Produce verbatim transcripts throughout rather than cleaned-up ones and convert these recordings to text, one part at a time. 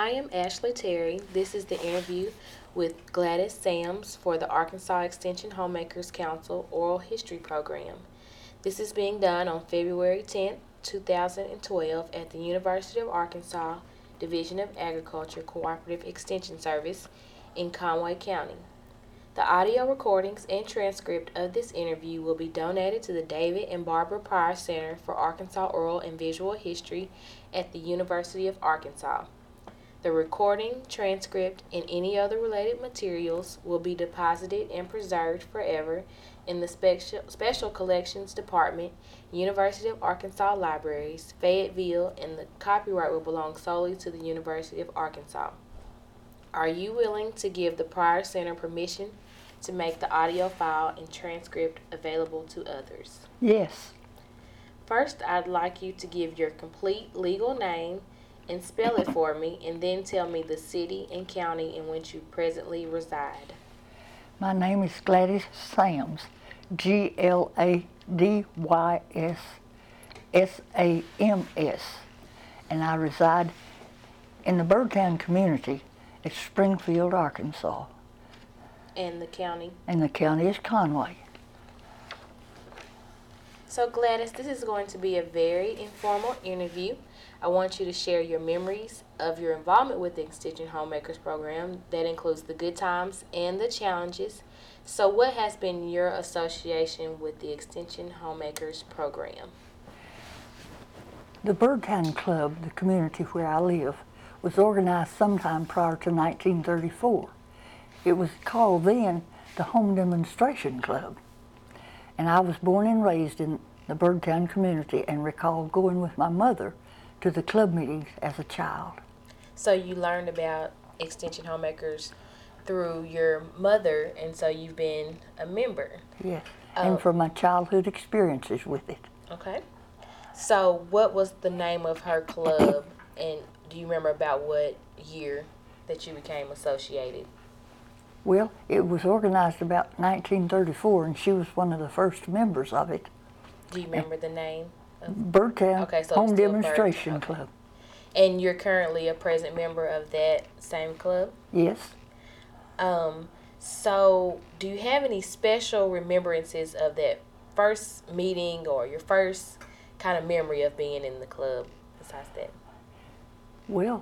I am Ashley Terry. This is the interview with Gladys Sams for the Arkansas Extension Homemakers Council Oral History Program. This is being done on February tenth, two thousand twelve at the University of Arkansas Division of Agriculture Cooperative Extension Service in Conway County. The audio recordings and transcript of this interview will be donated to the David and Barbara Pryor Center for Arkansas Oral and Visual History at the University of Arkansas. The recording, transcript, and any other related materials will be deposited and preserved forever in the Special, Special Collections Department, University of Arkansas Libraries, Fayetteville, and the copyright will belong solely to the University of Arkansas. Are you willing to give the Pryor Center permission to make the audio file and transcript available to others? Yes. First, I'd like you to give your complete legal name and spell it for me, and then tell me the city and county in which you presently reside. My name is Gladys Sams, G L A D Y S S A M S, and I reside in the Birdtown community at Springfield, Arkansas. And the county? And the county is Conway. So Gladys, this is going to be a very informal interview. I want you to share your memories of your involvement with the Extension Homemakers Program. That includes the good times and the challenges. So what has been your association with the Extension Homemakers Program? The Birdtown Club, the community where I live, was organized sometime prior to nineteen thirty-four. It was called then the Home Demonstration Club. And I was born and raised in the Birdtown community and recall going with my mother to the club meetings as a child. So you learned about Extension Homemakers through your mother, and so you've been a member. Yes, Oh. and from my childhood experiences with it. Okay. So what was the name of her club, and do you remember about what year that you became associated? Well, it was organized about nineteen thirty-four, and she was one of the first members of it. Do you remember the name? Of, Birdtown Okay, so it's Home still Demonstration Bird- okay. Club. and you're currently a present member of that same club? Yes. Um, so do you have any special remembrances of that first meeting or your first kind of memory of being in the club besides that? Well,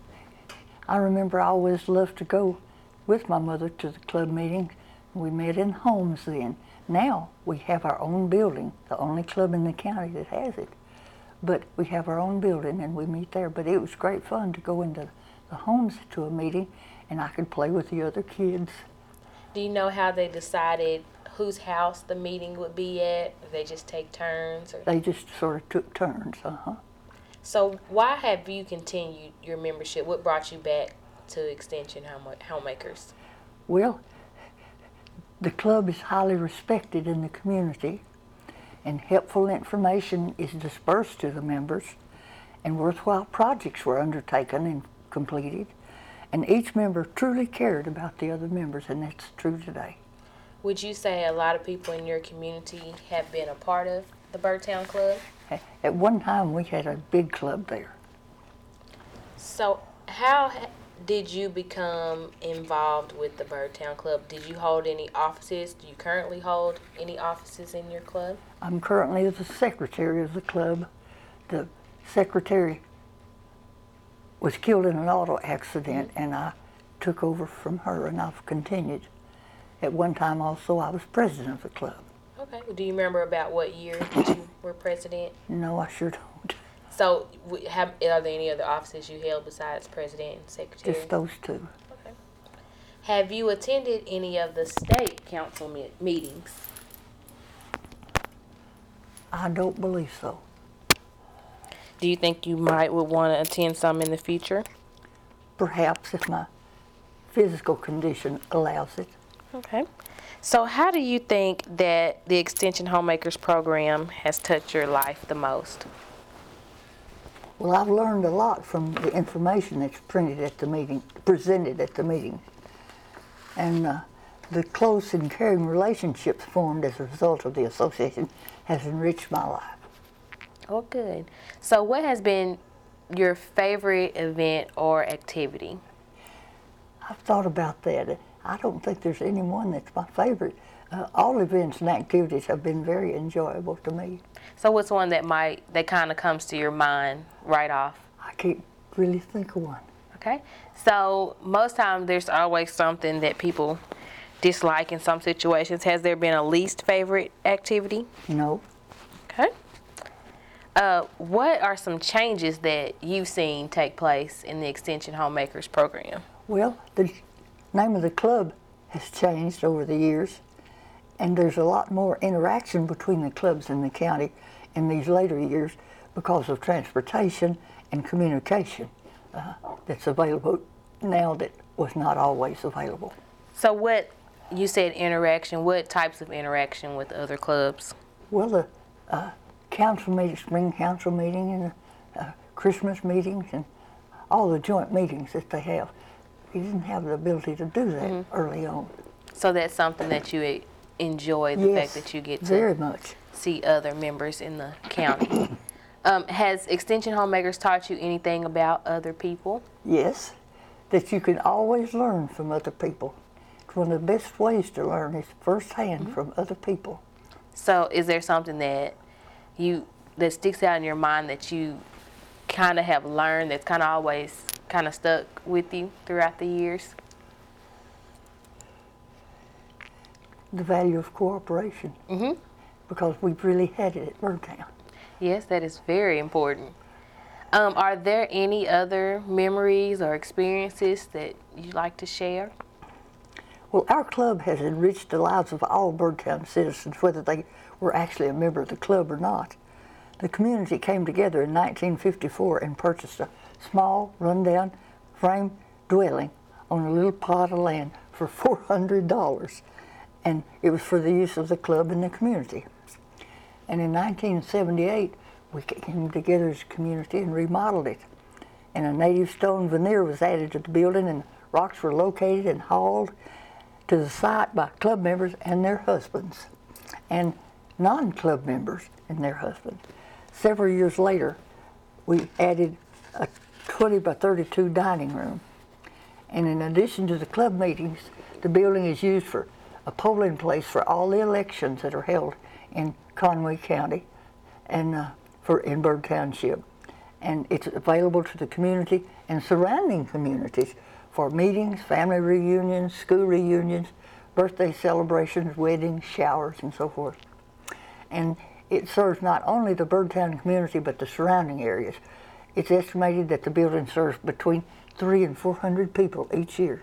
I remember I always loved to go with my mother to the club meetings. We met in homes then. Now we have our own building, the only club in the county that has it. But we have our own building and we meet there. But it was great fun to go into the homes to a meeting, and I could play with the other kids. Do you know how they decided whose house the meeting would be at? Or they just take turns? Or? They just sort of took turns, uh-huh. So why have you continued your membership? What brought you back to Extension Home- Homemakers? Well, the club is highly respected in the community, and helpful information is dispersed to the members, and worthwhile projects were undertaken and completed, and each member truly cared about the other members, and that's true today. Would you say a lot of people in your community have been a part of the Birdtown Club? At one time, we had a big club there. So how ha- did you become involved with the Birdtown Club? Did you hold any offices? Do you currently hold any offices in your club? I'm currently the secretary of the club. The secretary was killed in an auto accident, and I took over from her, and I've continued. At one time also, I was president of the club. Okay. Do you remember about what year that you were president? No, I sure don't. So w- have, are there any other offices you held besides president and secretary? Just those two. Okay. Have you attended any of the state council me- meetings? I don't believe so. Do you think you might would want to attend some in the future? Perhaps if my physical condition allows it. Okay. So how do you think that the Extension Homemakers program has touched your life the most? Well, I've learned a lot from the information that's printed at the meeting, presented at the meeting. And uh, the close and caring relationships formed as a result of the association has enriched my life. Oh, good. So what has been your favorite event or activity? I've thought about that. I don't think there's any one that's my favorite. Uh, all events and activities have been very enjoyable to me. So what's one that might, that kind of comes to your mind right off? I can't really think of one. Okay. So most times there's always something that people dislike in some situations. Has there been a least favorite activity? No. Okay. Uh, what are some changes that you've seen take place in the Extension Homemakers program? Well, the name of the club has changed over the years, and there's a lot more interaction between the clubs in the county in these later years because of transportation and communication uh, that's available now that was not always available. So what, you said interaction, what types of interaction with other clubs? Well, the uh, council meeting, spring council meeting, and uh, Christmas meetings, and all the joint meetings that they have. You didn't have the ability to do that mm-hmm. early on. So that's something that you enjoy, the yes, fact that you get to very much. see other members in the county. um, has Extension Homemakers taught you anything about other people? Yes, that you can always learn from other people. It's one of the best ways to learn is firsthand mm-hmm. from other people. So is there something that you that sticks out in your mind that you kind of have learned that's kind of always kind of stuck with you throughout the years? The value of cooperation. Mm-hmm. Because we've really had it at Birdtown. Yes, that is very important. Um, are there any other memories or experiences that you'd like to share? Well, our club has enriched the lives of all Birdtown citizens, whether they were actually a member of the club or not. The community came together in nineteen fifty-four and purchased a small, rundown frame dwelling on a little plot of land for four hundred dollars. And it was for the use of the club and the community. And in nineteen seventy-eight, we came together as a community and remodeled it. And a native stone veneer was added to the building, and rocks were located and hauled to the site by club members and their husbands, and non-club members and their husbands. Several years later, we added a twenty by thirty-two dining room. And in addition to the club meetings, the building is used for a polling place for all the elections that are held in Conway County and uh, for in Byrd Township. And it's available to the community and surrounding communities for meetings, family reunions, school reunions, birthday celebrations, weddings, showers, and so forth. And it serves not only the Birdtown community but the surrounding areas. It's estimated that the building serves between three and four hundred people each year.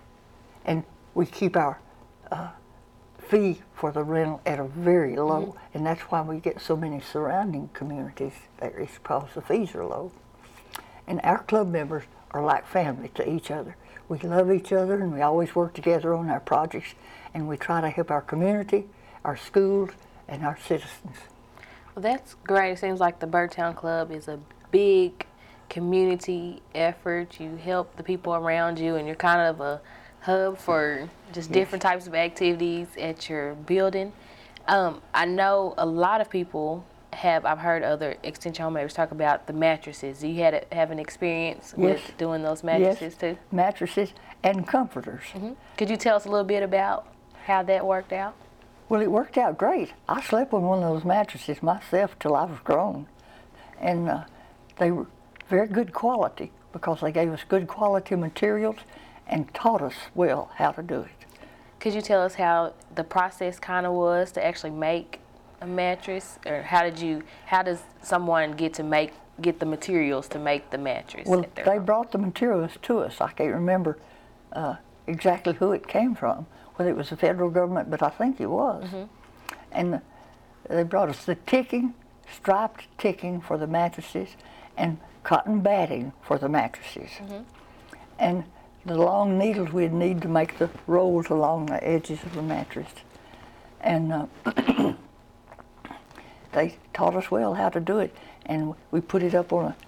And we keep our uh, fee for the rental at a very low, mm-hmm. and that's why we get so many surrounding communities there, is because the fees are low. And our club members are like family to each other. We love each other, and we always work together on our projects, and we try to help our community, our schools, and our citizens. Well, that's great. It seems like the Birdtown Club is a big community effort. You help the people around you, and you're kind of a hub for just yes. different types of activities at your building. Um, I know a lot of people have, I've heard other extension homemakers talk about the mattresses. You had a, have an experience yes. with doing those mattresses yes. too? Mattresses and comforters. Mm-hmm. Could you tell us a little bit about how that worked out? Well, it worked out great. I slept on one of those mattresses myself till I was grown. And uh, they were very good quality because they gave us good quality materials and taught us well how to do it. Could you tell us how the process kind of was to actually make a mattress, or how did you, how does someone get to make, get the materials to make the mattress? Well, they home? brought the materials to us. I can't remember uh, exactly who it came from, whether it was the federal government, but I think it was. Mm-hmm. And they brought us the ticking, striped ticking for the mattresses, and cotton batting for the mattresses. Mm-hmm. And the long needles we'd need to make the rolls along the edges of the mattress. And uh, they taught us well how to do it, and we put it up on a,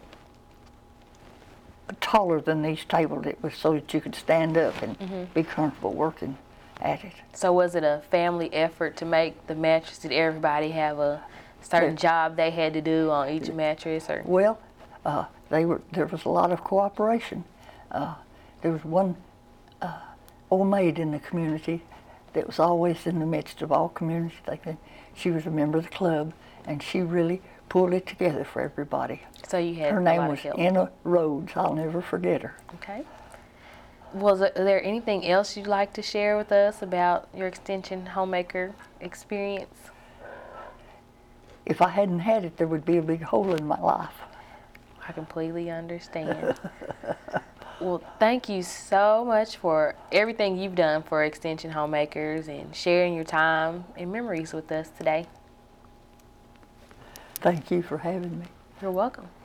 a taller than these tables. It was so that you could stand up and mm-hmm. be comfortable working at it. So was it a family effort to make the mattress? Did everybody have a certain yeah. job they had to do on each mattress? Or? Well, Uh, they were there was a lot of cooperation. Uh, there was one uh, old maid in the community that was always in the midst of all community things. She was a member of the club, and she really pulled it together for everybody. So you had Her a name lot was of help. Anna Rhodes. I'll never forget her. Okay. Was there anything else you'd like to share with us about your Extension Homemaker experience? If I hadn't had it, there would be a big hole in my life. I completely understand. Well, thank you so much for everything you've done for Extension Homemakers and sharing your time and memories with us today. Thank you for having me. You're welcome.